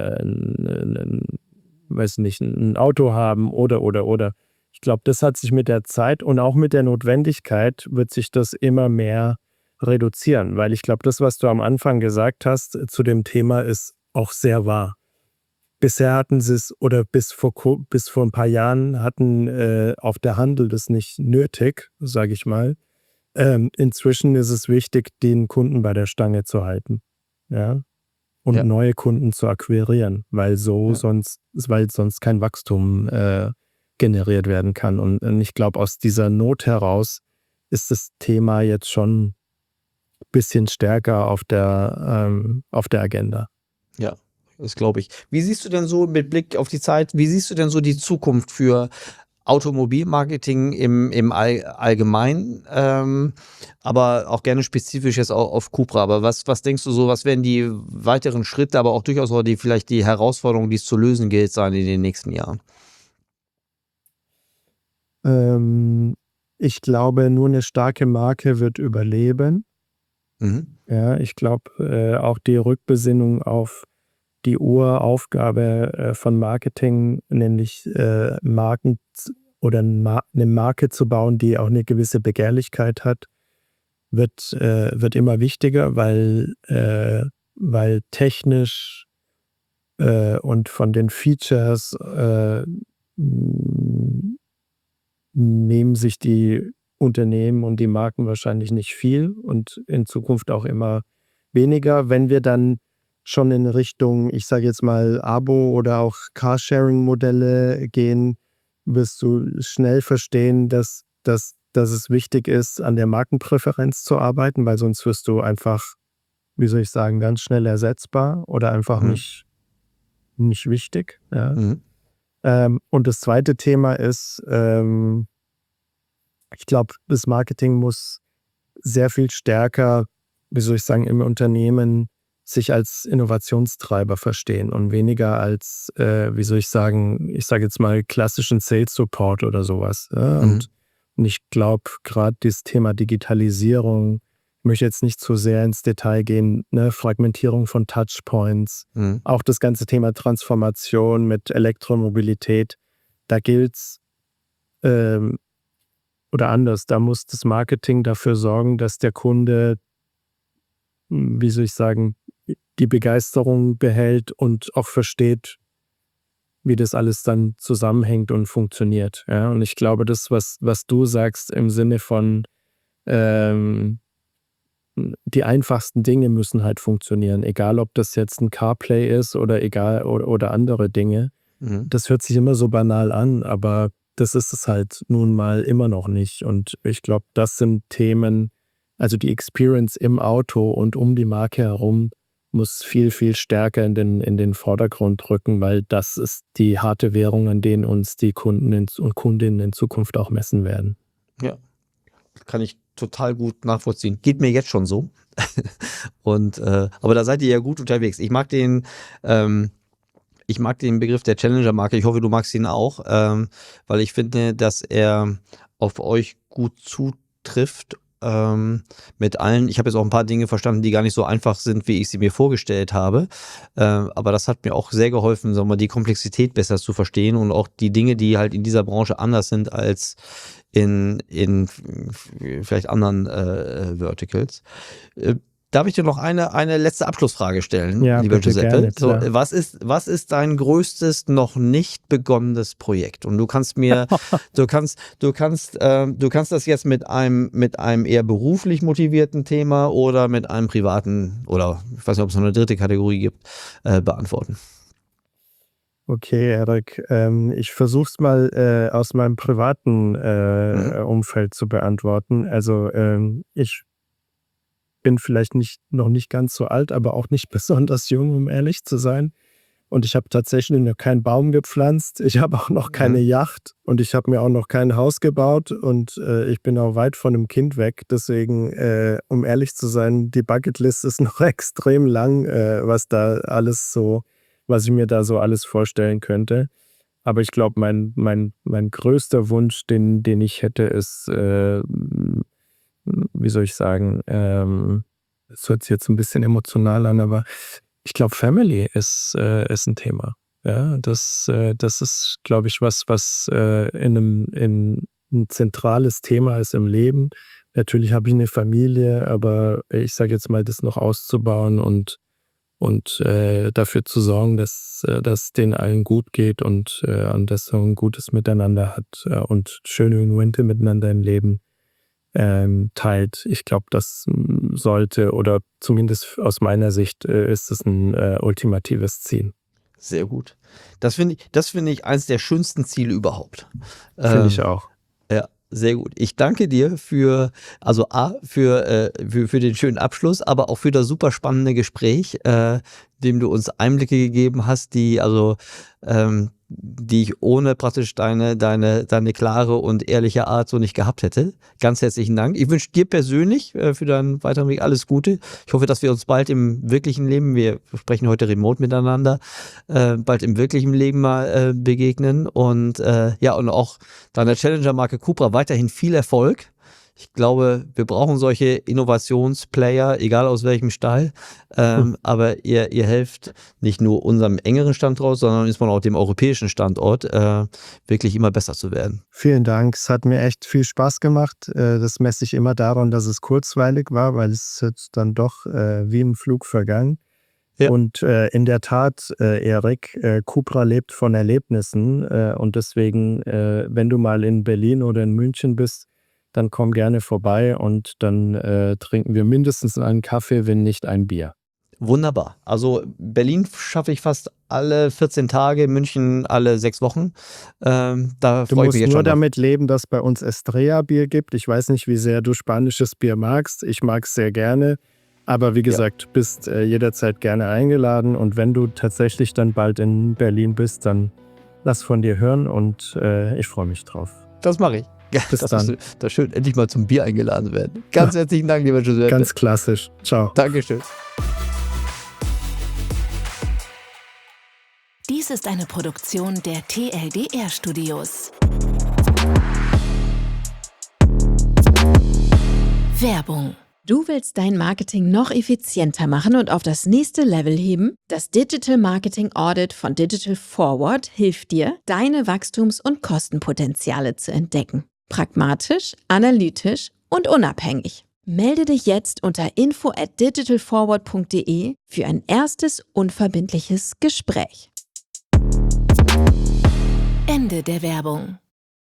weiß nicht, ein Auto haben oder. Ich glaube, das hat sich mit der Zeit und auch mit der Notwendigkeit wird sich das immer mehr reduzieren, weil ich glaube, das, was du am Anfang gesagt hast zu dem Thema, ist auch sehr wahr. Bisher hatten sie es, oder bis vor ein paar Jahren hatten auch der Handel das nicht nötig, sage ich mal. Inzwischen ist es wichtig, den Kunden bei der Stange zu halten. Ja? Und Ja. neue Kunden zu akquirieren, weil sonst kein Wachstum generiert werden kann. Und ich glaube, aus dieser Not heraus ist das Thema jetzt schon ein bisschen stärker auf der Agenda. Ja, das glaube ich. Wie siehst du denn so mit Blick auf die Zeit, wie siehst du denn so die Zukunft für Automobilmarketing im Allgemeinen, aber auch gerne spezifisch jetzt auch auf Cupra. Aber was denkst du so, was werden die weiteren Schritte, aber auch durchaus auch vielleicht die Herausforderungen, die es zu lösen gilt, sein in den nächsten Jahren? Ich glaube, nur eine starke Marke wird überleben. Mhm. Ja, ich glaube, auch die Rückbesinnung auf die Uraufgabe von Marketing, nämlich Marken oder eine Marke zu bauen, die auch eine gewisse Begehrlichkeit hat, wird immer wichtiger, weil technisch und von den Features nehmen sich die Unternehmen und die Marken wahrscheinlich nicht viel und in Zukunft auch immer weniger. Wenn wir dann schon in Richtung, ich sage jetzt mal, Abo- oder auch Carsharing-Modelle gehen, wirst du schnell verstehen, dass es wichtig ist, an der Markenpräferenz zu arbeiten, weil sonst wirst du einfach, wie soll ich sagen, ganz schnell ersetzbar oder einfach nicht wichtig. Ja. Mhm. Und das zweite Thema ist, ich glaube, das Marketing muss sehr viel stärker, wie soll ich sagen, im Unternehmen sich als Innovationstreiber verstehen und weniger als, wie soll ich sagen, ich sage jetzt mal klassischen Sales Support oder sowas. Ja? Und ich glaube, gerade das Thema Digitalisierung, ich möchte jetzt nicht zu sehr ins Detail gehen, ne? Fragmentierung von Touchpoints, auch das ganze Thema Transformation mit Elektromobilität, da gilt's, oder anders, da muss das Marketing dafür sorgen, dass der Kunde, wie soll ich sagen, die Begeisterung behält und auch versteht, wie das alles dann zusammenhängt und funktioniert. Ja? Und ich glaube, das, was du sagst im Sinne von die einfachsten Dinge müssen halt funktionieren, egal ob das jetzt ein CarPlay ist oder oder andere Dinge. Das hört sich immer so banal an, aber das ist es halt nun mal immer noch nicht. Und ich glaube, das sind Themen, also die Experience im Auto und um die Marke herum muss viel, viel stärker in den Vordergrund rücken, weil das ist die harte Währung, an denen uns die Kunden und Kundinnen in Zukunft auch messen werden. Ja, kann ich total gut nachvollziehen. Geht mir jetzt schon so. Und aber da seid ihr ja gut unterwegs. Ich mag den Begriff der Challenger-Marke. Ich hoffe, du magst ihn auch, weil ich finde, dass er auf euch gut zutrifft. Mit allen, ich habe jetzt auch ein paar Dinge verstanden, die gar nicht so einfach sind, wie ich sie mir vorgestellt habe. Aber das hat mir auch sehr geholfen, sagen wir mal, die Komplexität besser zu verstehen und auch die Dinge, die halt in dieser Branche anders sind als in vielleicht anderen Verticals. Darf ich dir noch eine letzte Abschlussfrage stellen, Ja, lieber bitte, Giuseppe? gerne, So, klar. was ist dein größtes noch nicht begonnenes Projekt? Und du kannst das jetzt mit einem eher beruflich motivierten Thema oder mit einem privaten oder ich weiß nicht, ob es noch eine dritte Kategorie gibt, beantworten. Okay, Erik, ich versuche es mal aus meinem privaten Umfeld zu beantworten. Also ich bin vielleicht noch nicht ganz so alt, aber auch nicht besonders jung, um ehrlich zu sein. Und ich habe tatsächlich noch keinen Baum gepflanzt. Ich habe auch noch keine Yacht und ich habe mir auch noch kein Haus gebaut und ich bin auch weit von einem Kind weg. Deswegen, um ehrlich zu sein, die Bucketlist ist noch extrem lang, was ich mir da so alles vorstellen könnte. Aber ich glaube, mein größter Wunsch, den ich hätte, ist, wie soll ich sagen, es hört sich jetzt ein bisschen emotional an, aber ich glaube, Family ist ein Thema. Ja, das ist, glaube ich, was ein zentrales Thema ist im Leben. Natürlich habe ich eine Familie, aber ich sage jetzt mal, das noch auszubauen und dafür zu sorgen, dass denen allen gut geht und dass so ein gutes Miteinander hat und schöne Momente miteinander im Leben teilt. Ich glaube, das sollte, oder zumindest aus meiner Sicht ist es ein ultimatives Ziel. Sehr gut. Das finde ich eines der schönsten Ziele überhaupt. Finde ich auch. Ja, sehr gut. Ich danke dir für den schönen Abschluss, aber auch für das super spannende Gespräch, dem du uns Einblicke gegeben hast, die ich ohne praktisch deine klare und ehrliche Art so nicht gehabt hätte. Ganz herzlichen Dank. Ich wünsche dir persönlich für deinen weiteren Weg alles Gute. Ich hoffe, dass wir uns bald im wirklichen Leben, wir sprechen heute remote miteinander, bald im wirklichen Leben mal begegnen und und auch deiner Challenger-Marke Cupra weiterhin viel Erfolg. Ich glaube, wir brauchen solche Innovationsplayer, egal aus welchem Stall. Aber ihr helft nicht nur unserem engeren Standort, sondern insbesondere auch dem europäischen Standort, wirklich immer besser zu werden. Vielen Dank. Es hat mir echt viel Spaß gemacht. Das messe ich immer daran, dass es kurzweilig war, weil es ist dann doch wie im Flug vergangen. Ja. Und in der Tat, Erik, Cupra lebt von Erlebnissen. Und deswegen, wenn du mal in Berlin oder in München bist, dann komm gerne vorbei und dann trinken wir mindestens einen Kaffee, wenn nicht ein Bier. Wunderbar. Also Berlin schaffe ich fast alle 14 Tage, München alle 6 Wochen. Da du musst nur damit leben, dass bei uns Estrella-Bier gibt. Ich weiß nicht, wie sehr du spanisches Bier magst. Ich mag es sehr gerne. Aber wie gesagt, bist jederzeit gerne eingeladen. Und wenn du tatsächlich dann bald in Berlin bist, dann lass von dir hören und ich freue mich drauf. Das mache ich. Ja, bis dann. Das schön, endlich mal zum Bier eingeladen werden. Ganz herzlichen Dank, lieber Giuseppe. Ganz klassisch. Ciao. Dankeschön. Dies ist eine Produktion der TLDR Studios. Werbung. Du willst dein Marketing noch effizienter machen und auf das nächste Level heben? Das Digital Marketing Audit von Digital Forward hilft dir, deine Wachstums- und Kostenpotenziale zu entdecken. Pragmatisch, analytisch und unabhängig. Melde dich jetzt unter info@digitalforward.de für ein erstes unverbindliches Gespräch. Ende der Werbung.